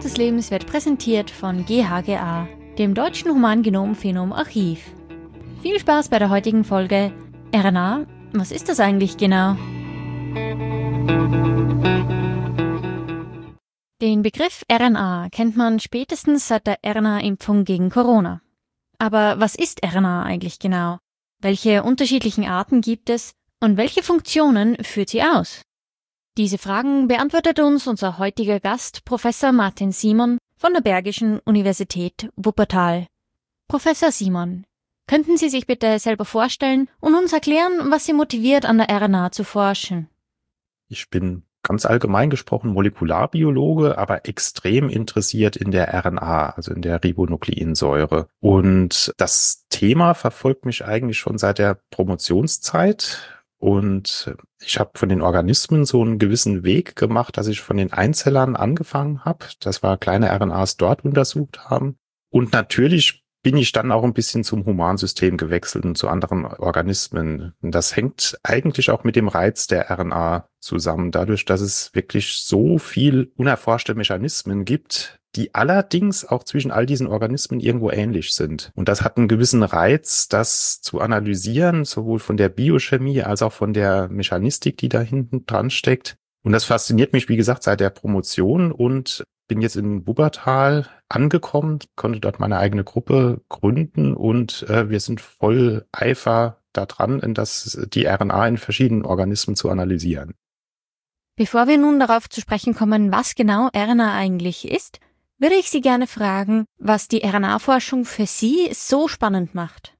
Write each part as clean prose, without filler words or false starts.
des Lebens wird präsentiert von GHGA, dem Deutschen Humangenom-Phenom-Archiv. Viel Spaß bei der heutigen Folge RNA, was ist das eigentlich genau? Den Begriff RNA kennt man spätestens seit der RNA-Impfung gegen Corona. Aber was ist RNA eigentlich genau? Welche unterschiedlichen Arten gibt es und welche Funktionen führt sie aus? Diese Fragen beantwortet uns unser heutiger Gast, Professor Martin Simon von der Bergischen Universität Wuppertal. Professor Simon, könnten Sie sich bitte selber vorstellen und uns erklären, was Sie motiviert, an der RNA zu forschen? Ich bin ganz allgemein gesprochen Molekularbiologe, aber extrem interessiert in der RNA, also in der Ribonukleinsäure. Und das Thema verfolgt mich eigentlich schon seit der Promotionszeit. Und ich habe von den Organismen so einen gewissen Weg gemacht, dass ich von den Einzellern angefangen habe, dass wir kleine RNAs dort untersucht haben. Und natürlich bin ich dann auch ein bisschen zum Humansystem gewechselt und zu anderen Organismen. Und das hängt eigentlich auch mit dem Reiz der RNA zusammen, dadurch, dass es wirklich so viel unerforschte Mechanismen gibt, die allerdings auch zwischen all diesen Organismen irgendwo ähnlich sind. Und das hat einen gewissen Reiz, das zu analysieren, sowohl von der Biochemie als auch von der Mechanistik, die da hinten dran steckt. Und das fasziniert mich, wie gesagt, seit der Promotion und bin jetzt in Wuppertal angekommen, konnte dort meine eigene Gruppe gründen und wir sind voll Eifer daran, die RNA in verschiedenen Organismen zu analysieren. Bevor wir nun darauf zu sprechen kommen, was genau RNA eigentlich ist, würde ich Sie gerne fragen, was die RNA-Forschung für Sie so spannend macht.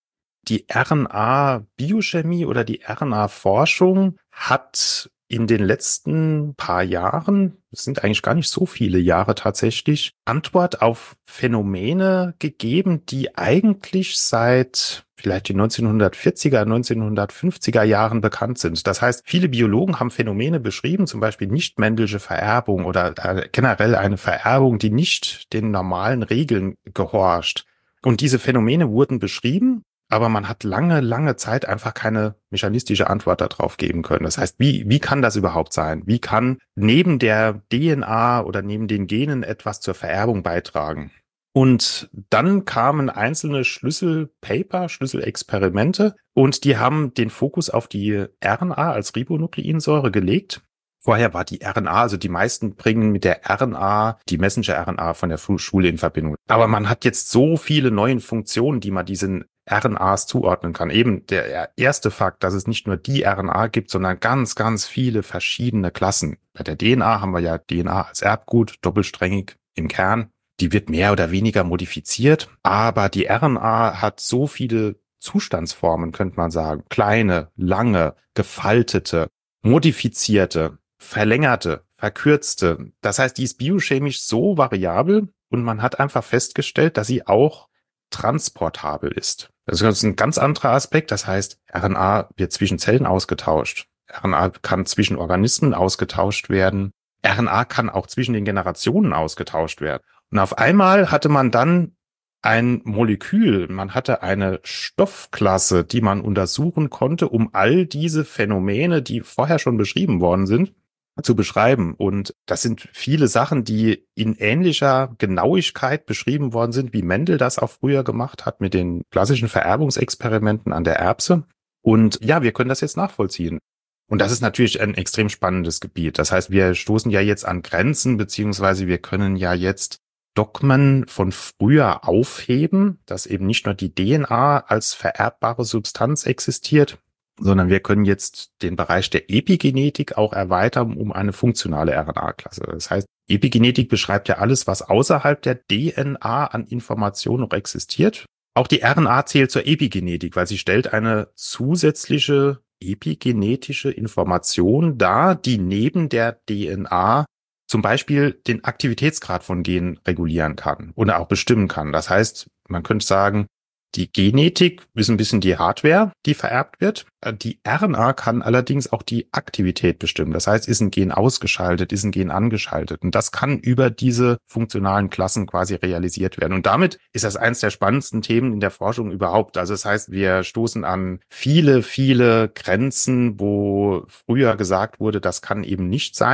Die RNA-Biochemie oder die RNA-Forschung hat in den letzten paar Jahren, es sind eigentlich gar nicht so viele Jahre tatsächlich, Antwort auf Phänomene gegeben, die eigentlich seit vielleicht die 1940er, 1950er Jahren bekannt sind. Das heißt, viele Biologen haben Phänomene beschrieben, zum Beispiel nichtmendelische Vererbung oder generell eine Vererbung, die nicht den normalen Regeln gehorcht. Und diese Phänomene wurden beschrieben, aber man hat lange Zeit einfach keine mechanistische Antwort darauf geben können. Das heißt, wie kann das überhaupt sein? Wie kann neben der DNA oder neben den Genen etwas zur Vererbung beitragen? Und dann kamen einzelne Schlüsselpaper, Schlüsselexperimente und die haben den Fokus auf die RNA als Ribonukleinsäure gelegt. Vorher war die RNA, also die meisten bringen mit der RNA die Messenger-RNA von der Schule in Verbindung. Aber man hat jetzt so viele neue Funktionen, die man diesen RNAs zuordnen kann. Eben der erste Fakt, dass es nicht nur die RNA gibt, sondern ganz viele verschiedene Klassen. Bei der DNA haben wir ja DNA als Erbgut, doppelsträngig im Kern. Die wird mehr oder weniger modifiziert, aber die RNA hat so viele Zustandsformen, könnte man sagen. Kleine, lange, gefaltete, modifizierte, verlängerte, verkürzte. Das heißt, die ist biochemisch so variabel und man hat einfach festgestellt, dass sie auch transportabel ist. Das ist ein ganz anderer Aspekt. Das heißt, RNA wird zwischen Zellen ausgetauscht. RNA kann zwischen Organismen ausgetauscht werden. RNA kann auch zwischen den Generationen ausgetauscht werden. Und auf einmal hatte man dann ein Molekül, man hatte eine Stoffklasse, die man untersuchen konnte, um all diese Phänomene, die vorher schon beschrieben worden sind, zu beschreiben. Und das sind viele Sachen, die in ähnlicher Genauigkeit beschrieben worden sind, wie Mendel das auch früher gemacht hat mit den klassischen Vererbungsexperimenten an der Erbse. Und ja, wir können das jetzt nachvollziehen. Und das ist natürlich ein extrem spannendes Gebiet. Das heißt, wir stoßen ja jetzt an Grenzen, beziehungsweise wir können ja jetzt Dogmen von früher aufheben, dass eben nicht nur die DNA als vererbbare Substanz existiert, sondern wir können jetzt den Bereich der Epigenetik auch erweitern um eine funktionale RNA-Klasse. Das heißt, Epigenetik beschreibt ja alles, was außerhalb der DNA an Information noch existiert. Auch die RNA zählt zur Epigenetik, weil sie stellt eine zusätzliche epigenetische Information dar, die neben der DNA zum Beispiel den Aktivitätsgrad von Genen regulieren kann oder auch bestimmen kann. Das heißt, man könnte sagen, die Genetik ist ein bisschen die Hardware, die vererbt wird. Die RNA kann allerdings auch die Aktivität bestimmen. Das heißt, ist ein Gen ausgeschaltet, ist ein Gen angeschaltet. Und das kann über diese funktionalen Klassen quasi realisiert werden. Und damit ist das eines der spannendsten Themen in der Forschung überhaupt. Also das heißt, wir stoßen an viele Grenzen, wo früher gesagt wurde, das kann eben nicht sein.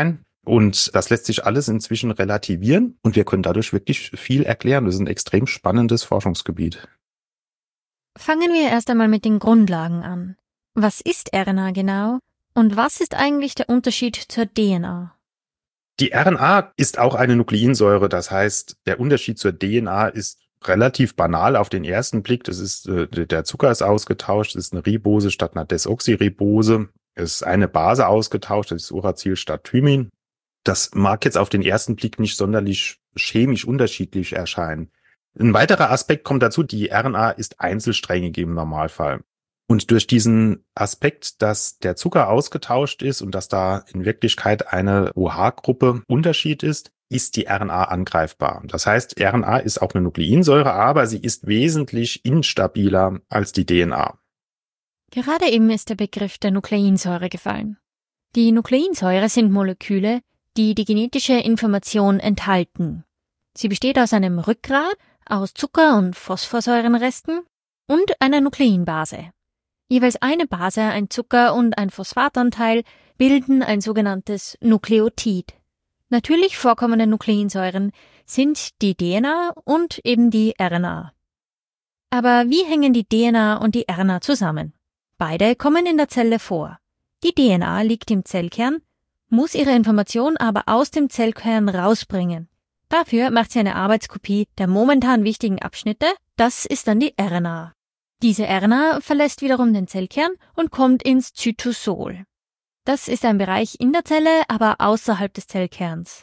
Und das lässt sich alles inzwischen relativieren und wir können dadurch wirklich viel erklären. Das ist ein extrem spannendes Forschungsgebiet. Fangen wir erst einmal mit den Grundlagen an. Was ist RNA genau und was ist eigentlich der Unterschied zur DNA? Die RNA ist auch eine Nukleinsäure, das heißt, der Unterschied zur DNA ist relativ banal auf den ersten Blick. Das ist, der Zucker ist ausgetauscht, es ist eine Ribose statt einer Desoxyribose, es ist eine Base ausgetauscht, das ist Uracil statt Thymin. Das mag jetzt auf den ersten Blick nicht sonderlich chemisch unterschiedlich erscheinen. Ein weiterer Aspekt kommt dazu, die RNA ist einzelsträngig im Normalfall. Und durch diesen Aspekt, dass der Zucker ausgetauscht ist und dass da in Wirklichkeit eine OH-Gruppe Unterschied ist die RNA angreifbar. Das heißt, RNA ist auch eine Nukleinsäure, aber sie ist wesentlich instabiler als die DNA. Gerade eben ist der Begriff der Nukleinsäure gefallen. Die Nukleinsäure sind Moleküle, die die genetische Information enthalten. Sie besteht aus einem Rückgrat, aus Zucker- und Phosphorsäurenresten und einer Nukleinbase. Jeweils eine Base, ein Zucker- und ein Phosphatanteil bilden ein sogenanntes Nukleotid. Natürlich vorkommende Nukleinsäuren sind die DNA und eben die RNA. Aber wie hängen die DNA und die RNA zusammen? Beide kommen in der Zelle vor. Die DNA liegt im Zellkern, muss ihre Information aber aus dem Zellkern rausbringen. Dafür macht sie eine Arbeitskopie der momentan wichtigen Abschnitte, das ist dann die RNA. Diese RNA verlässt wiederum den Zellkern und kommt ins Zytosol. Das ist ein Bereich in der Zelle, aber außerhalb des Zellkerns.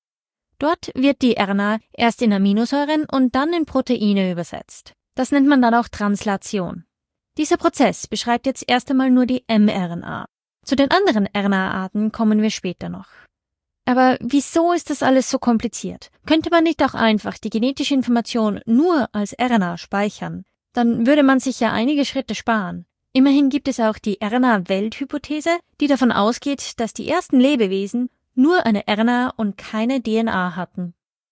Dort wird die RNA erst in Aminosäuren und dann in Proteine übersetzt. Das nennt man dann auch Translation. Dieser Prozess beschreibt jetzt erst einmal nur die mRNA. Zu den anderen RNA-Arten kommen wir später noch. Aber wieso ist das alles so kompliziert? Könnte man nicht auch einfach die genetische Information nur als RNA speichern? Dann würde man sich ja einige Schritte sparen. Immerhin gibt es auch die RNA-Welthypothese, die davon ausgeht, dass die ersten Lebewesen nur eine RNA und keine DNA hatten.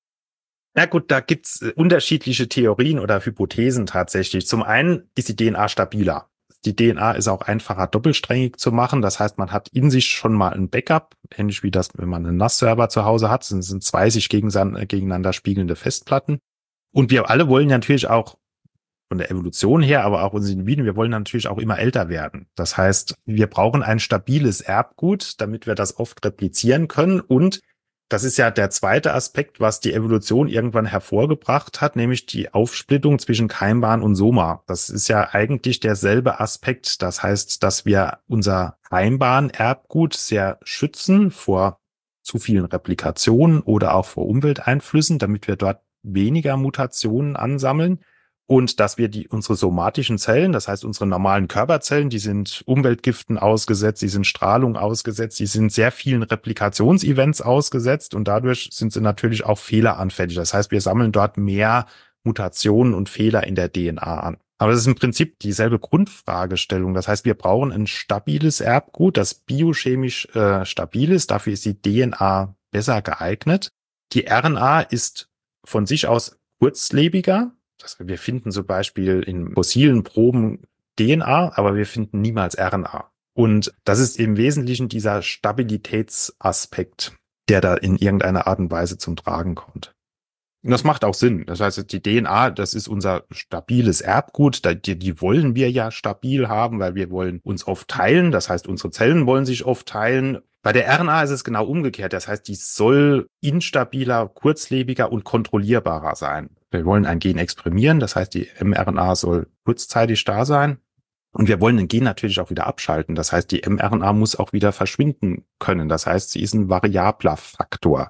Na gut, da gibt's unterschiedliche Theorien oder Hypothesen tatsächlich. Zum einen ist die DNA stabiler. Die DNA ist auch einfacher doppelsträngig zu machen. Das heißt, man hat in sich schon mal ein Backup, ähnlich wie das, wenn man einen NAS-Server zu Hause hat. Das sind zwei sich gegeneinander spiegelnde Festplatten. Und wir alle wollen natürlich auch von der Evolution her, aber auch unsere Individuen, wir wollen natürlich auch immer älter werden. Das heißt, wir brauchen ein stabiles Erbgut, damit wir das oft replizieren können. Und das ist ja der zweite Aspekt, was die Evolution irgendwann hervorgebracht hat, nämlich die Aufsplittung zwischen Keimbahn und Soma. Das ist ja eigentlich derselbe Aspekt. Das heißt, dass wir unser Keimbahn-Erbgut sehr schützen vor zu vielen Replikationen oder auch vor Umwelteinflüssen, damit wir dort weniger Mutationen ansammeln. Und dass wir unsere somatischen Zellen, das heißt unsere normalen Körperzellen, die sind Umweltgiften ausgesetzt, die sind Strahlung ausgesetzt, die sind sehr vielen Replikationsevents ausgesetzt und dadurch sind sie natürlich auch fehleranfällig. Das heißt, wir sammeln dort mehr Mutationen und Fehler in der DNA an. Aber das ist im Prinzip dieselbe Grundfragestellung. Das heißt, wir brauchen ein stabiles Erbgut, das biochemisch stabil ist. Dafür ist die DNA besser geeignet. Die RNA ist von sich aus kurzlebiger. Wir finden zum Beispiel in fossilen Proben DNA, aber wir finden niemals RNA. Und das ist im Wesentlichen dieser Stabilitätsaspekt, der da in irgendeiner Art und Weise zum Tragen kommt. Und das macht auch Sinn. Das heißt, die DNA, das ist unser stabiles Erbgut. Die wollen wir ja stabil haben, weil wir wollen uns oft teilen. Das heißt, unsere Zellen wollen sich oft teilen. Bei der RNA ist es genau umgekehrt. Das heißt, die soll instabiler, kurzlebiger und kontrollierbarer sein. Wir wollen ein Gen exprimieren. Das heißt, die mRNA soll kurzzeitig da sein. Und wir wollen ein Gen natürlich auch wieder abschalten. Das heißt, die mRNA muss auch wieder verschwinden können. Das heißt, sie ist ein variabler Faktor.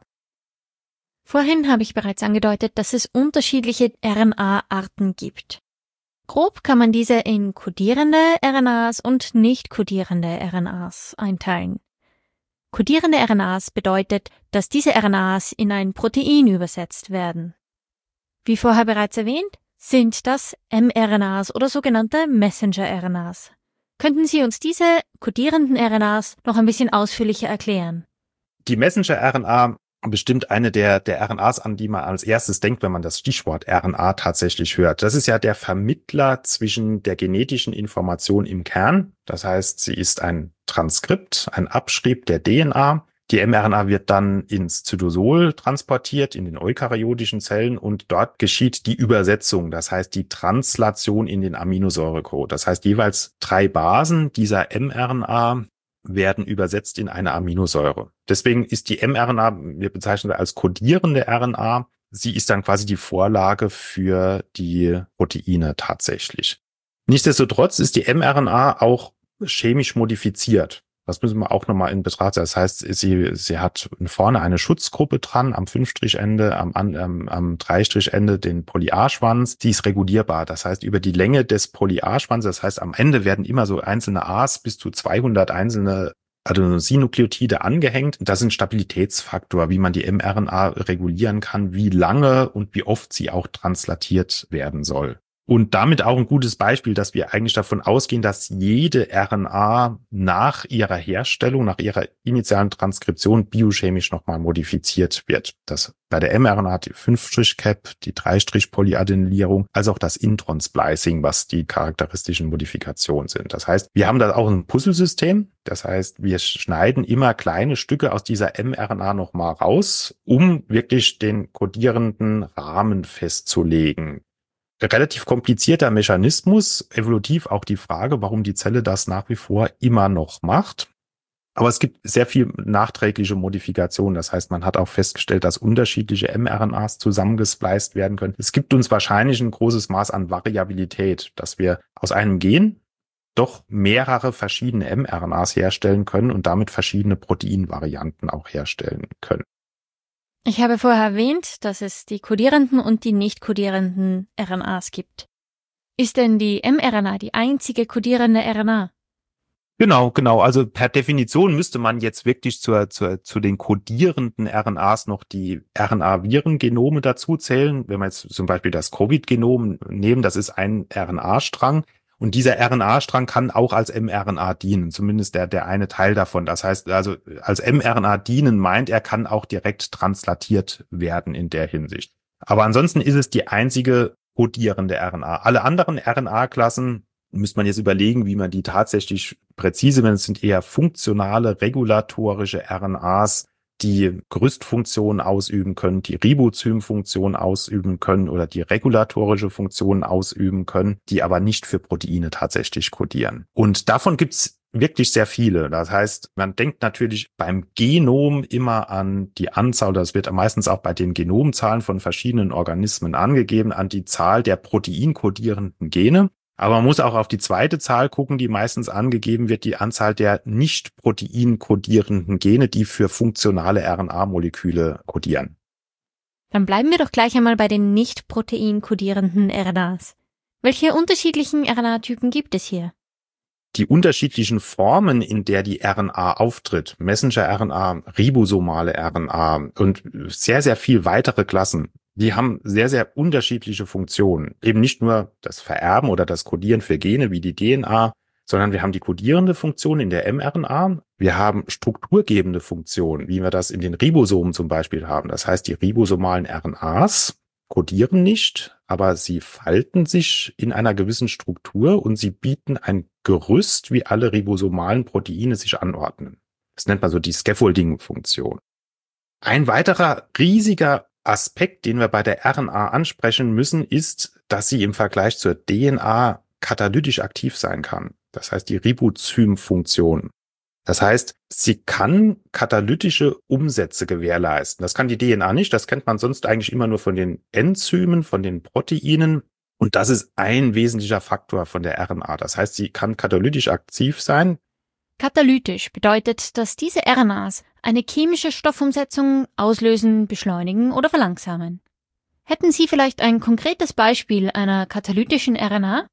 Vorhin habe ich bereits angedeutet, dass es unterschiedliche RNA-Arten gibt. Grob kann man diese in kodierende RNAs und nicht kodierende RNAs einteilen. Kodierende RNAs bedeutet, dass diese RNAs in ein Protein übersetzt werden. Wie vorher bereits erwähnt, sind das mRNAs oder sogenannte Messenger-RNAs. Könnten Sie uns diese kodierenden RNAs noch ein bisschen ausführlicher erklären? Die Messenger-RNA bestimmt eine der RNAs, an die man als erstes denkt, wenn man das Stichwort RNA tatsächlich hört. Das ist ja der Vermittler zwischen der genetischen Information im Kern. Das heißt, sie ist ein Transkript, ein Abschrieb der DNA, Die mRNA wird dann ins Zytosol transportiert, in den eukaryotischen Zellen, und dort geschieht die Übersetzung, das heißt die Translation in den Aminosäurecode. Das heißt, jeweils 3 Basen dieser mRNA werden übersetzt in eine Aminosäure. Deswegen ist die mRNA, wir bezeichnen sie als kodierende RNA, sie ist dann quasi die Vorlage für die Proteine tatsächlich. Nichtsdestotrotz ist die mRNA auch chemisch modifiziert. Das müssen wir auch nochmal in Betracht ziehen. Das heißt, sie hat vorne eine Schutzgruppe dran, am 5-Strich-Ende, am 3-Strich-Ende den Poly-A-Schwanz. Die ist regulierbar. Das heißt, über die Länge des Poly-A-Schwanzes, das heißt, am Ende werden immer so einzelne A's bis zu 200 einzelne Adenosine-Nukleotide angehängt. Das ist ein Stabilitätsfaktor, wie man die mRNA regulieren kann, wie lange und wie oft sie auch translatiert werden soll. Und damit auch ein gutes Beispiel, dass wir eigentlich davon ausgehen, dass jede RNA nach ihrer Herstellung, nach ihrer initialen Transkription biochemisch nochmal modifiziert wird. Das bei der mRNA die 5-Strich-Cap, die 3-Strich-Polyadenylierung, als auch das Intron-Splicing, was die charakteristischen Modifikationen sind. Das heißt, wir haben da auch ein Puzzlesystem. Das heißt, wir schneiden immer kleine Stücke aus dieser mRNA nochmal raus, um wirklich den kodierenden Rahmen festzulegen. Relativ komplizierter Mechanismus, evolutiv auch die Frage, warum die Zelle das nach wie vor immer noch macht. Aber es gibt sehr viel nachträgliche Modifikationen. Das heißt, man hat auch festgestellt, dass unterschiedliche mRNAs zusammengespliced werden können. Es gibt uns wahrscheinlich ein großes Maß an Variabilität, dass wir aus einem Gen doch mehrere verschiedene mRNAs herstellen können und damit verschiedene Proteinvarianten auch herstellen können. Ich habe vorher erwähnt, dass es die kodierenden und die nicht kodierenden RNAs gibt. Ist denn die mRNA die einzige kodierende RNA? Genau. Also per Definition müsste man jetzt wirklich zu den kodierenden RNAs noch die RNA-Virengenome dazu zählen. Wenn wir jetzt zum Beispiel das Covid-Genom nehmen, das ist ein RNA-Strang. Und dieser RNA-Strang kann auch als mRNA dienen, zumindest der eine Teil davon. Das heißt also, als mRNA dienen meint, er kann auch direkt translatiert werden in der Hinsicht. Aber ansonsten ist es die einzige kodierende RNA. Alle anderen RNA-Klassen müsste man jetzt überlegen, wie man die tatsächlich präzise, wenn es sind eher funktionale, regulatorische RNAs, die Gerüstfunktionen ausüben können, die Ribosomfunktion ausüben können oder die regulatorische Funktion ausüben können, die aber nicht für Proteine tatsächlich kodieren. Und davon gibt's wirklich sehr viele. Das heißt, man denkt natürlich beim Genom immer an die Anzahl, das wird meistens auch bei den Genomzahlen von verschiedenen Organismen angegeben, an die Zahl der proteinkodierenden Gene. Aber man muss auch auf die zweite Zahl gucken, die meistens angegeben wird, die Anzahl der nicht proteinkodierenden Gene, die für funktionale RNA-Moleküle kodieren. Dann bleiben wir doch gleich einmal bei den nicht proteinkodierenden RNAs. Welche unterschiedlichen RNA-Typen gibt es hier? Die unterschiedlichen Formen, in der die RNA auftritt, Messenger-RNA, ribosomale RNA und sehr, sehr viel weitere Klassen, die haben sehr, sehr unterschiedliche Funktionen. Eben nicht nur das Vererben oder das Kodieren für Gene wie die DNA, sondern wir haben die kodierende Funktion in der mRNA. Wir haben strukturgebende Funktionen, wie wir das in den Ribosomen zum Beispiel haben. Das heißt, die ribosomalen RNAs kodieren nicht, aber sie falten sich in einer gewissen Struktur und sie bieten ein Gerüst, wie alle ribosomalen Proteine sich anordnen. Das nennt man so die Scaffolding-Funktion. Ein weiterer riesiger Aspekt, den wir bei der RNA ansprechen müssen, ist, dass sie im Vergleich zur DNA katalytisch aktiv sein kann. Das heißt, die Ribosym-Funktion. Das heißt, sie kann katalytische Umsätze gewährleisten. Das kann die DNA nicht. Das kennt man sonst eigentlich immer nur von den Enzymen, von den Proteinen. Und das ist ein wesentlicher Faktor von der RNA. Das heißt, sie kann katalytisch aktiv sein. Katalytisch bedeutet, dass diese RNAs eine chemische Stoffumsetzung auslösen, beschleunigen oder verlangsamen. Hätten Sie vielleicht ein konkretes Beispiel einer katalytischen RNA?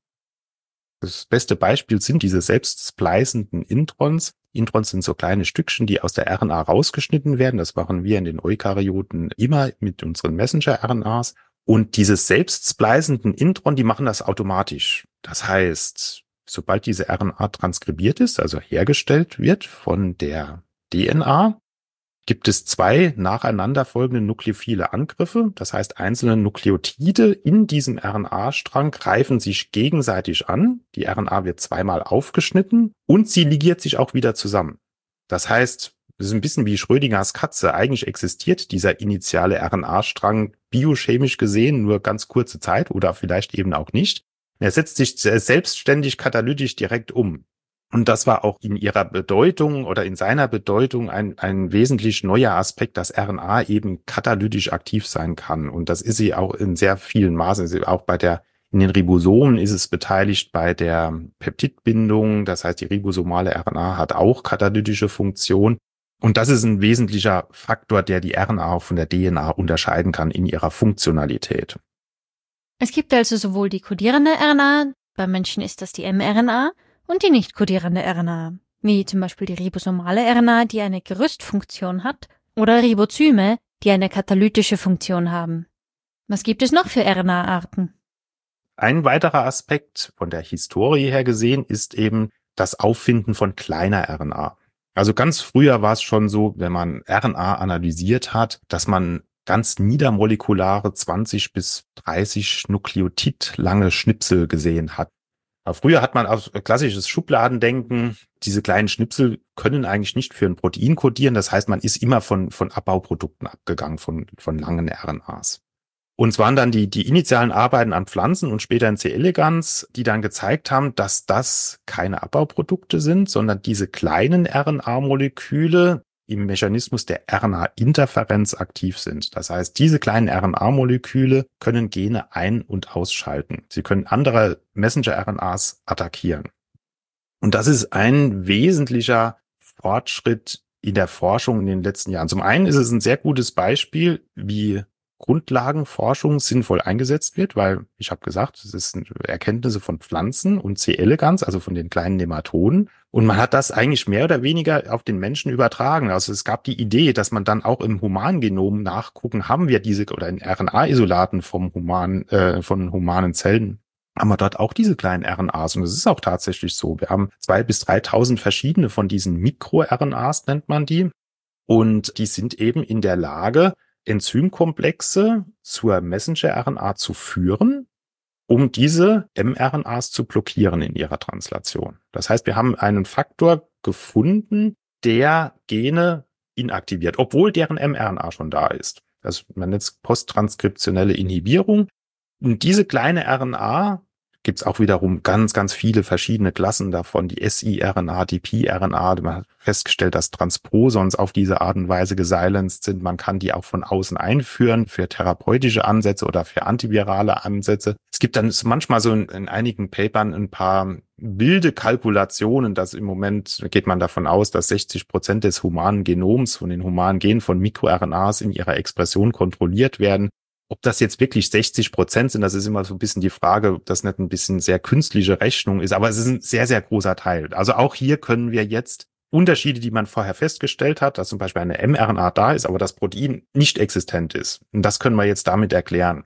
Das beste Beispiel sind diese selbst splicenden Introns. Introns sind so kleine Stückchen, die aus der RNA rausgeschnitten werden. Das machen wir in den Eukaryoten immer mit unseren Messenger-RNAs. Und diese selbst splicenden Intron, die machen das automatisch. Das heißt, sobald diese RNA transkribiert ist, also hergestellt wird von der DNA, gibt es 2 nacheinander folgende nukleophile Angriffe. Das heißt, einzelne Nukleotide in diesem RNA-Strang greifen sich gegenseitig an. Die RNA wird zweimal aufgeschnitten und sie ligiert sich auch wieder zusammen. Das heißt, Das ist ein bisschen wie Schrödingers Katze. Eigentlich existiert dieser initiale RNA-Strang biochemisch gesehen nur ganz kurze Zeit oder vielleicht eben auch nicht. Er setzt sich selbstständig katalytisch direkt um. Und das war auch in ihrer Bedeutung oder in seiner Bedeutung ein wesentlich neuer Aspekt, dass RNA eben katalytisch aktiv sein kann. Und das ist sie auch in sehr vielen Maßen. Auch in den Ribosomen ist es beteiligt bei der Peptidbindung. Das heißt, die ribosomale RNA hat auch katalytische Funktion. Und das ist ein wesentlicher Faktor, der die RNA auch von der DNA unterscheiden kann in ihrer Funktionalität. Es gibt also sowohl die kodierende RNA, beim Menschen ist das die mRNA, und die nicht kodierende RNA, wie zum Beispiel die ribosomale RNA, die eine Gerüstfunktion hat, oder Ribozyme, die eine katalytische Funktion haben. Was gibt es noch für RNA-Arten? Ein weiterer Aspekt von der Historie her gesehen ist eben das Auffinden von kleiner RNA. Also ganz früher war es schon so, wenn man RNA analysiert hat, dass man ganz niedermolekulare 20 bis 30 Nukleotid lange Schnipsel gesehen hat. Aber früher hat man auf klassisches Schubladendenken, diese kleinen Schnipsel können eigentlich nicht für ein Protein kodieren. Das heißt, man ist immer von Abbauprodukten abgegangen, von langen RNAs. Und es waren dann die initialen Arbeiten an Pflanzen und später in C. elegans, die dann gezeigt haben, dass das keine Abbauprodukte sind, sondern diese kleinen RNA-Moleküle im Mechanismus der RNA-Interferenz aktiv sind. Das heißt, diese kleinen RNA-Moleküle können Gene ein- und ausschalten. Sie können andere Messenger-RNAs attackieren. Und das ist ein wesentlicher Fortschritt in der Forschung in den letzten Jahren. Zum einen ist es ein sehr gutes Beispiel, wie Grundlagenforschung sinnvoll eingesetzt wird, weil ich habe gesagt, es sind Erkenntnisse von Pflanzen und C. elegans, also von den kleinen Nematoden. Und man hat das eigentlich mehr oder weniger auf den Menschen übertragen. Also es gab die Idee, dass man dann auch im Humangenom nachgucken, haben wir diese oder in RNA-Isolaten von humanen Zellen, haben wir dort auch diese kleinen RNAs. Und es ist auch tatsächlich so. Wir haben 2.000 bis 3.000 verschiedene von diesen MikroRNAs, nennt man die. Und die sind eben in der Lage, Enzymkomplexe zur Messenger-RNA zu führen, um diese mRNAs zu blockieren in ihrer Translation. Das heißt, wir haben einen Faktor gefunden, der Gene inaktiviert, obwohl deren mRNA schon da ist. Man nennt es posttranskriptionelle Inhibierung. Und diese kleine RNA gibt es auch wiederum ganz, ganz viele verschiedene Klassen davon, die siRNA, die pRNA. Man hat festgestellt, dass Transposons auf diese Art und Weise gesilenced sind. Man kann die auch von außen einführen für therapeutische Ansätze oder für antivirale Ansätze. Es gibt dann manchmal so in einigen Papern ein paar wilde Kalkulationen, dass im Moment geht man davon aus, dass 60% des humanen Genoms von den humanen Genen von MikroRNAs in ihrer Expression kontrolliert werden. Ob das jetzt wirklich 60% sind, das ist immer so ein bisschen die Frage, ob das nicht ein bisschen sehr künstliche Rechnung ist, aber es ist ein sehr, sehr großer Teil. Also auch hier können wir jetzt Unterschiede, die man vorher festgestellt hat, dass zum Beispiel eine mRNA da ist, aber das Protein nicht existent ist. Und das können wir jetzt damit erklären.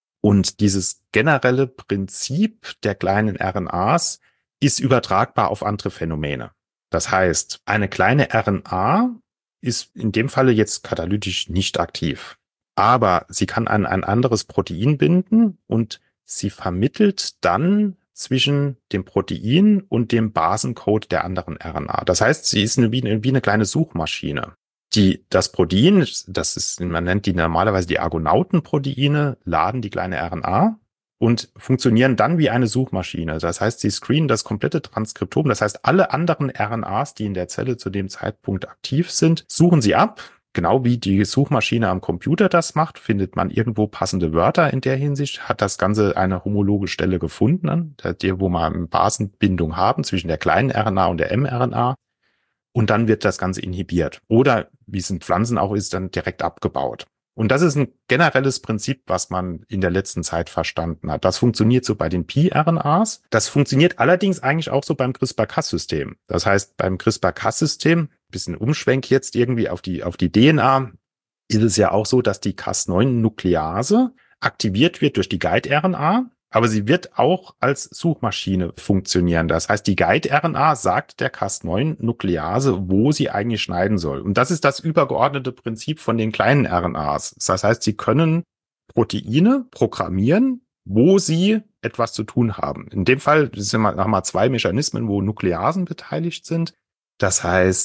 Und dieses generelle Prinzip der kleinen RNAs ist übertragbar auf andere Phänomene. Das heißt, eine kleine RNA ist in dem Falle jetzt katalytisch nicht aktiv. Aber sie kann an ein anderes Protein binden und sie vermittelt dann zwischen dem Protein und dem Basencode der anderen RNA. Das heißt, sie ist wie eine kleine Suchmaschine. Das Protein, man nennt die normalerweise die Argonautenproteine, laden die kleine RNA und funktionieren dann wie eine Suchmaschine. Das heißt, sie screenen das komplette Transkriptom. Das heißt, alle anderen RNAs, die in der Zelle zu dem Zeitpunkt aktiv sind, suchen sie ab. Genau wie die Suchmaschine am Computer das macht, findet man irgendwo passende Wörter in der Hinsicht, hat das Ganze eine homologe Stelle gefunden, wo wir eine Basenbindung haben zwischen der kleinen RNA und der mRNA. Und dann wird das Ganze inhibiert. Oder, wie es in Pflanzen auch ist, dann direkt abgebaut. Und das ist ein generelles Prinzip, was man in der letzten Zeit verstanden hat. Das funktioniert so bei den pRNAs. Das funktioniert allerdings eigentlich auch so beim CRISPR-Cas-System. Das heißt, beim CRISPR-Cas-System, bisschen Umschwenk jetzt irgendwie auf die DNA, ist es ja auch so, dass die Cas9-Nuklease aktiviert wird durch die Guide-RNA, aber sie wird auch als Suchmaschine funktionieren. Das heißt, die Guide-RNA sagt der Cas9-Nuklease, wo sie eigentlich schneiden soll. Und das ist das übergeordnete Prinzip von den kleinen RNAs. Das heißt, sie können Proteine programmieren, wo sie etwas zu tun haben. In dem Fall haben wir zwei Mechanismen, wo Nukleasen beteiligt sind. Das heißt,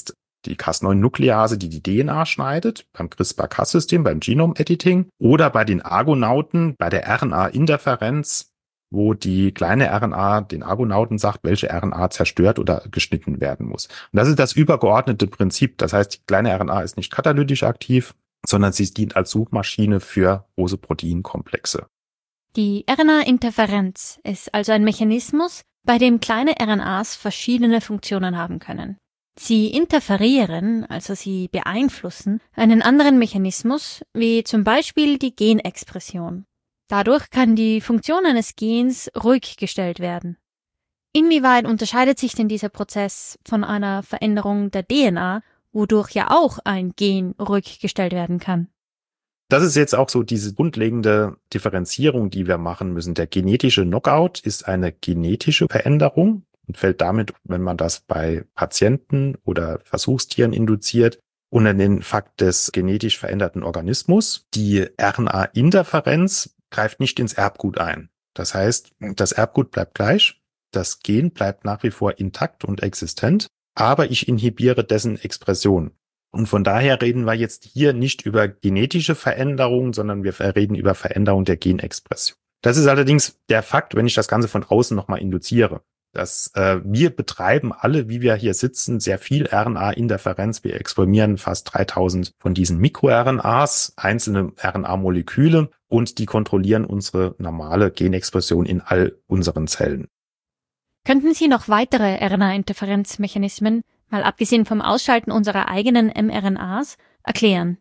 die Cas9-Nuklease, die die DNA schneidet, beim CRISPR-Cas-System, beim Genome-Editing, oder bei den Argonauten, bei der RNA-Interferenz, wo die kleine RNA den Argonauten sagt, welche RNA zerstört oder geschnitten werden muss. Und das ist das übergeordnete Prinzip. Das heißt, die kleine RNA ist nicht katalytisch aktiv, sondern sie dient als Suchmaschine für große Proteinkomplexe. Die RNA-Interferenz ist also ein Mechanismus, bei dem kleine RNAs verschiedene Funktionen haben können. Sie interferieren, also sie beeinflussen, einen anderen Mechanismus, wie zum Beispiel die Genexpression. Dadurch kann die Funktion eines Gens ruhig gestellt werden. Inwieweit unterscheidet sich denn dieser Prozess von einer Veränderung der DNA, wodurch ja auch ein Gen ruhig gestellt werden kann? Das ist jetzt auch so diese grundlegende Differenzierung, die wir machen müssen. Der genetische Knockout ist eine genetische Veränderung und fällt damit, wenn man das bei Patienten oder Versuchstieren induziert, unter den Fakt des genetisch veränderten Organismus. Die RNA-Interferenz greift nicht ins Erbgut ein. Das heißt, das Erbgut bleibt gleich, das Gen bleibt nach wie vor intakt und existent, aber ich inhibiere dessen Expression. Und von daher reden wir jetzt hier nicht über genetische Veränderungen, sondern wir reden über Veränderung der Genexpression. Das ist allerdings der Fakt, wenn ich das Ganze von außen nochmal induziere. Dass wir betreiben alle, wie wir hier sitzen, sehr viel RNA-Interferenz. Wir exprimieren fast 3000 von diesen MikroRNAs, einzelne RNA-Moleküle, und die kontrollieren unsere normale Genexpression in all unseren Zellen. Könnten Sie noch weitere RNA-Interferenzmechanismen, mal abgesehen vom Ausschalten unserer eigenen mRNAs, erklären?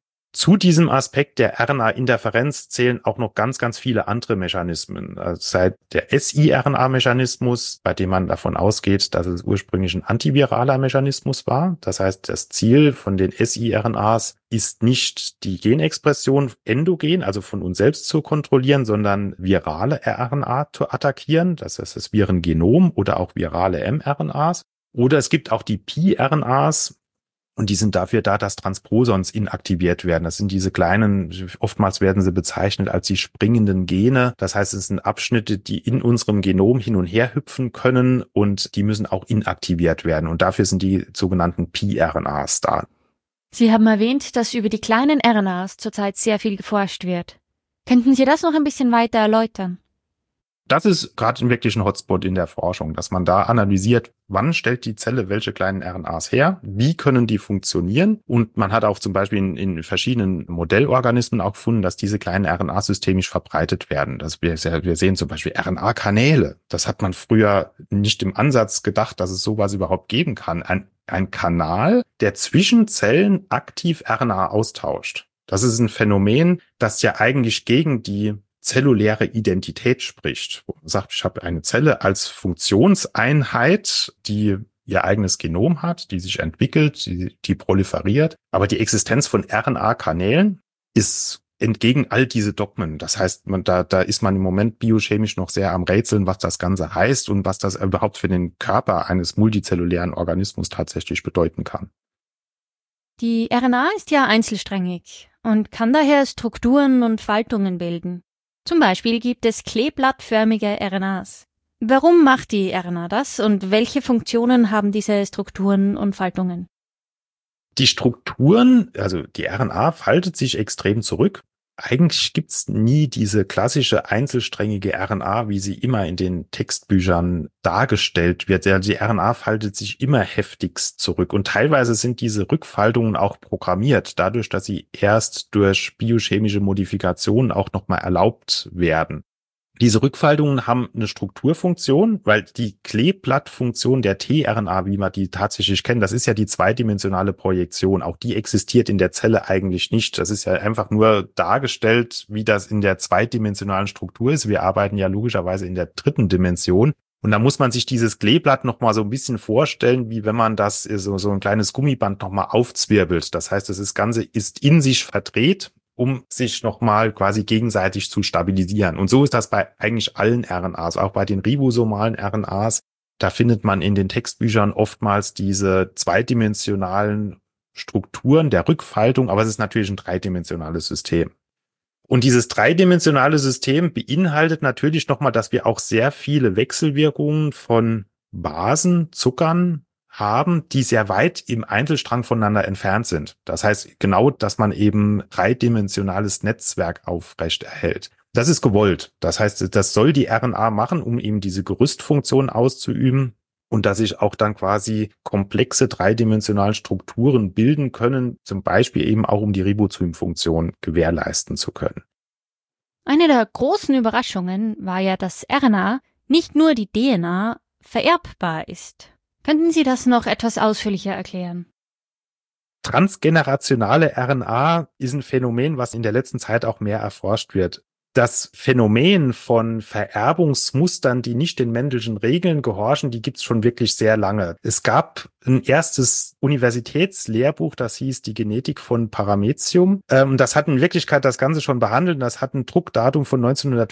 Zu diesem Aspekt der RNA-Interferenz zählen auch noch ganz, ganz viele andere Mechanismen. Seit der siRNA-Mechanismus, bei dem man davon ausgeht, dass es ursprünglich ein antiviraler Mechanismus war. Das heißt, das Ziel von den siRNAs ist nicht die Genexpression endogen, also von uns selbst zu kontrollieren, sondern virale RNA zu attackieren. Das heißt, das Virengenom oder auch virale mRNAs. Oder es gibt auch die pRNAs, und die sind dafür da, dass Transposons inaktiviert werden. Das sind diese kleinen, oftmals werden sie bezeichnet als die springenden Gene. Das heißt, es sind Abschnitte, die in unserem Genom hin und her hüpfen können, und die müssen auch inaktiviert werden. Und dafür sind die sogenannten pRNAs da. Sie haben erwähnt, dass über die kleinen RNAs zurzeit sehr viel geforscht wird. Könnten Sie das noch ein bisschen weiter erläutern? Das ist gerade wirklich ein Hotspot in der Forschung, dass man da analysiert, wann stellt die Zelle welche kleinen RNAs her, wie können die funktionieren. Und man hat auch zum Beispiel in verschiedenen Modellorganismen auch gefunden, dass diese kleinen RNAs systemisch verbreitet werden. Wir sehen zum Beispiel RNA-Kanäle. Das hat man früher nicht im Ansatz gedacht, dass es sowas überhaupt geben kann. Ein Kanal, der zwischen Zellen aktiv RNA austauscht. Das ist ein Phänomen, das ja eigentlich gegen die zelluläre Identität spricht. Man sagt, ich habe eine Zelle als Funktionseinheit, die ihr eigenes Genom hat, die sich entwickelt, die proliferiert. Aber die Existenz von RNA-Kanälen ist entgegen all diese Dogmen. Das heißt, da ist man im Moment biochemisch noch sehr am Rätseln, was das Ganze heißt und was das überhaupt für den Körper eines multizellulären Organismus tatsächlich bedeuten kann. Die RNA ist ja einzelsträngig und kann daher Strukturen und Faltungen bilden. Zum Beispiel gibt es kleeblattförmige RNAs. Warum macht die RNA das und welche Funktionen haben diese Strukturen und Faltungen? Die Strukturen, also die RNA faltet sich extrem zurück. Eigentlich gibt's nie diese klassische einzelsträngige RNA, wie sie immer in den Textbüchern dargestellt wird. Ja, die RNA faltet sich immer heftigst zurück und teilweise sind diese Rückfaltungen auch programmiert, dadurch, dass sie erst durch biochemische Modifikationen auch nochmal erlaubt werden. Diese Rückfaltungen haben eine Strukturfunktion, weil die Kleeblattfunktion der tRNA, wie man die tatsächlich kennt, das ist ja die zweidimensionale Projektion. Auch die existiert in der Zelle eigentlich nicht. Das ist ja einfach nur dargestellt, wie das in der zweidimensionalen Struktur ist. Wir arbeiten ja logischerweise in der dritten Dimension. Und da muss man sich dieses Kleeblatt nochmal so ein bisschen vorstellen, wie wenn man das so ein kleines Gummiband nochmal aufzwirbelt. Das heißt, das Ganze ist in sich verdreht, um sich nochmal quasi gegenseitig zu stabilisieren. Und so ist das bei eigentlich allen RNAs, auch bei den ribosomalen RNAs. Da findet man in den Textbüchern oftmals diese zweidimensionalen Strukturen der Rückfaltung, aber es ist natürlich ein dreidimensionales System. Und dieses dreidimensionale System beinhaltet natürlich nochmal, dass wir auch sehr viele Wechselwirkungen von Basen, Zuckern haben, die sehr weit im Einzelstrang voneinander entfernt sind. Das heißt genau, dass man eben dreidimensionales Netzwerk aufrechterhält. Das ist gewollt. Das heißt, das soll die RNA machen, um eben diese Gerüstfunktion auszuüben und dass sich auch dann quasi komplexe dreidimensionale Strukturen bilden können, zum Beispiel eben auch um die Ribosomfunktion gewährleisten zu können. Eine der großen Überraschungen war ja, dass RNA, nicht nur die DNA, vererbbar ist. Könnten Sie das noch etwas ausführlicher erklären? Transgenerationale RNA ist ein Phänomen, was in der letzten Zeit auch mehr erforscht wird. Das Phänomen von Vererbungsmustern, die nicht den menschlichen Regeln gehorchen, die gibt's schon wirklich sehr lange. Es gab ein erstes Universitätslehrbuch, das hieß Die Genetik von Paramecium. Das hat in Wirklichkeit das Ganze schon behandelt. Das hat ein Druckdatum von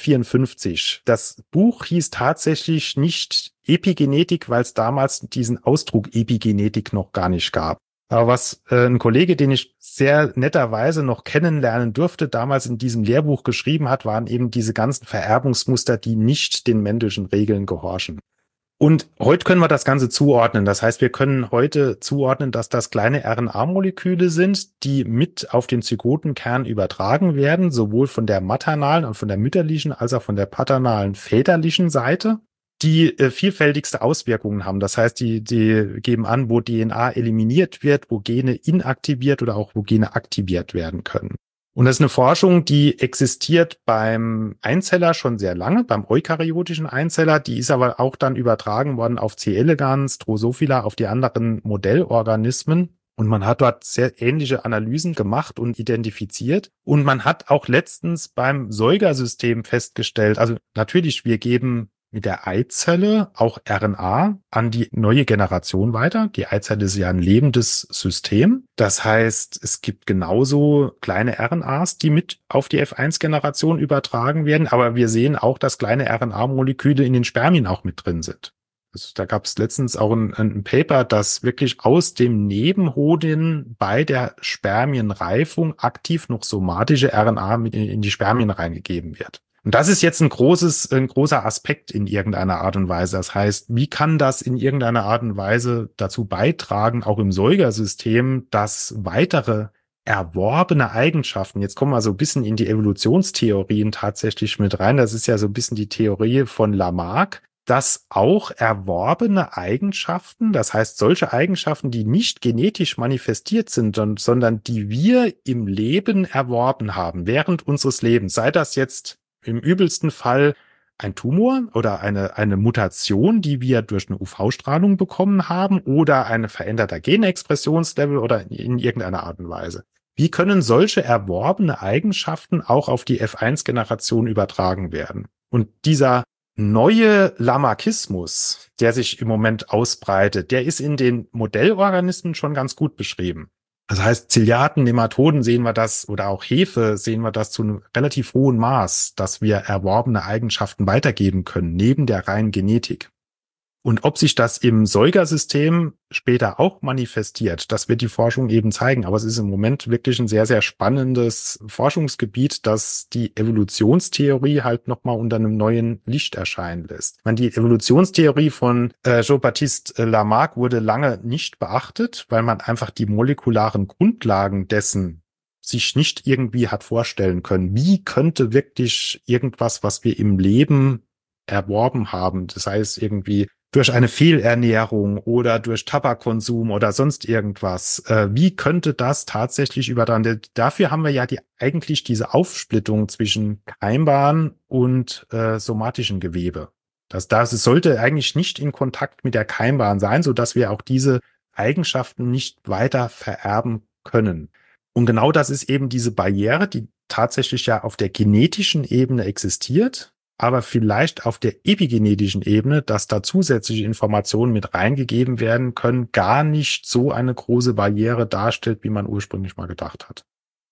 1954. Das Buch hieß tatsächlich nicht Epigenetik, weil es damals diesen Ausdruck Epigenetik noch gar nicht gab. Aber was ein Kollege, den ich sehr netterweise noch kennenlernen durfte, damals in diesem Lehrbuch geschrieben hat, waren eben diese ganzen Vererbungsmuster, die nicht den menschlichen Regeln gehorchen. Und heute können wir das Ganze zuordnen. Das heißt, wir können heute zuordnen, dass das kleine RNA-Moleküle sind, die mit auf den Zygotenkern übertragen werden, sowohl von der maternalen und von der mütterlichen als auch von der paternalen väterlichen Seite, die vielfältigste Auswirkungen haben. Das heißt, die geben an, wo DNA eliminiert wird, wo Gene inaktiviert oder auch wo Gene aktiviert werden können. Und das ist eine Forschung, die existiert beim Einzeller schon sehr lange, beim eukaryotischen Einzeller. Die ist aber auch dann übertragen worden auf C. elegans, Drosophila, auf die anderen Modellorganismen. Und man hat dort sehr ähnliche Analysen gemacht und identifiziert. Und man hat auch letztens beim Säugersystem festgestellt, also natürlich, wir geben mit der Eizelle auch RNA an die neue Generation weiter. Die Eizelle ist ja ein lebendes System. Das heißt, es gibt genauso kleine RNAs, die mit auf die F1-Generation übertragen werden. Aber wir sehen auch, dass kleine RNA-Moleküle in den Spermien auch mit drin sind. Also da gab es letztens auch ein Paper, dass wirklich aus dem Nebenhoden bei der Spermienreifung aktiv noch somatische RNA mit in die Spermien reingegeben wird. Und das ist jetzt ein großer Aspekt in irgendeiner Art und Weise. Das heißt, wie kann das in irgendeiner Art und Weise dazu beitragen, auch im Säugersystem, dass weitere erworbene Eigenschaften, jetzt kommen wir so ein bisschen in die Evolutionstheorien tatsächlich mit rein, das ist ja so ein bisschen die Theorie von Lamarck, dass auch erworbene Eigenschaften, das heißt solche Eigenschaften, die nicht genetisch manifestiert sind, sondern die wir im Leben erworben haben, während unseres Lebens, sei das jetzt im übelsten Fall ein Tumor oder eine Mutation, die wir durch eine UV-Strahlung bekommen haben oder ein veränderter Genexpressionslevel oder in irgendeiner Art und Weise. Wie können solche erworbene Eigenschaften auch auf die F1-Generation übertragen werden? Und dieser neue Lamarckismus, der sich im Moment ausbreitet, der ist in den Modellorganismen schon ganz gut beschrieben. Das heißt, Ziliaten, Nematoden sehen wir das oder auch Hefe sehen wir das zu einem relativ hohen Maß, dass wir erworbene Eigenschaften weitergeben können, neben der reinen Genetik. Und ob sich das im Säugersystem später auch manifestiert, das wird die Forschung eben zeigen. Aber es ist im Moment wirklich ein sehr, sehr spannendes Forschungsgebiet, das die Evolutionstheorie halt nochmal unter einem neuen Licht erscheinen lässt. Ich meine, die Evolutionstheorie von Jean-Baptiste Lamarck wurde lange nicht beachtet, weil man einfach die molekularen Grundlagen dessen sich nicht irgendwie hat vorstellen können. Wie könnte wirklich irgendwas, was wir im Leben erworben haben, das heißt irgendwie durch eine Fehlernährung oder durch Tabakkonsum oder sonst irgendwas. Wie könnte das tatsächlich übertragen? Dafür haben wir ja eigentlich diese Aufsplittung zwischen keimbaren und somatischen Gewebe. Das sollte eigentlich nicht in Kontakt mit der keimbaren sein, sodass wir auch diese Eigenschaften nicht weiter vererben können. Und genau das ist eben diese Barriere, die tatsächlich ja auf der genetischen Ebene existiert, aber vielleicht auf der epigenetischen Ebene, dass da zusätzliche Informationen mit reingegeben werden können, gar nicht so eine große Barriere darstellt, wie man ursprünglich mal gedacht hat.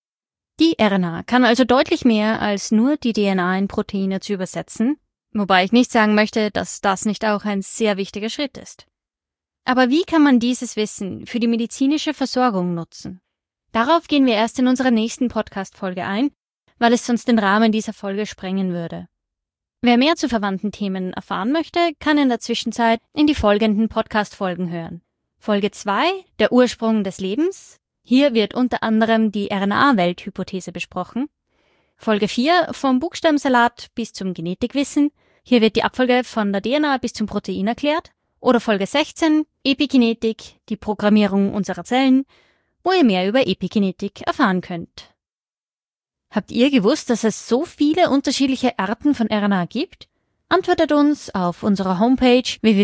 Die RNA kann also deutlich mehr als nur die DNA in Proteine zu übersetzen, wobei ich nicht sagen möchte, dass das nicht auch ein sehr wichtiger Schritt ist. Aber wie kann man dieses Wissen für die medizinische Versorgung nutzen? Darauf gehen wir erst in unserer nächsten Podcast-Folge ein, weil es sonst den Rahmen dieser Folge sprengen würde. Wer mehr zu verwandten Themen erfahren möchte, kann in der Zwischenzeit in die folgenden Podcast-Folgen hören. Folge 2, der Ursprung des Lebens. Hier wird unter anderem die RNA-Welthypothese besprochen. Folge 4, vom Buchstabensalat bis zum Genetikwissen. Hier wird die Abfolge von der DNA bis zum Protein erklärt. Oder Folge 16, Epigenetik, die Programmierung unserer Zellen, wo ihr mehr über Epigenetik erfahren könnt. Habt ihr gewusst, dass es so viele unterschiedliche Arten von RNA gibt? Antwortet uns auf unserer Homepage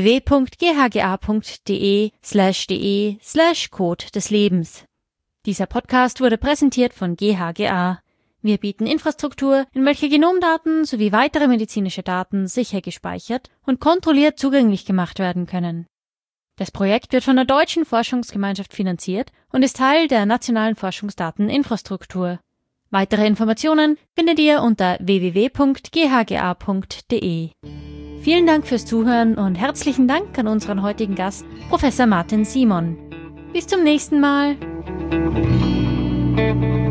www.ghga.de/de/Code des Lebens. Dieser Podcast wurde präsentiert von GHGA. Wir bieten Infrastruktur, in welcher Genomdaten sowie weitere medizinische Daten sicher gespeichert und kontrolliert zugänglich gemacht werden können. Das Projekt wird von der Deutschen Forschungsgemeinschaft finanziert und ist Teil der nationalen Forschungsdateninfrastruktur. Weitere Informationen findet ihr unter www.ghga.de. Vielen Dank fürs Zuhören und herzlichen Dank an unseren heutigen Gast, Professor Martin Simon. Bis zum nächsten Mal.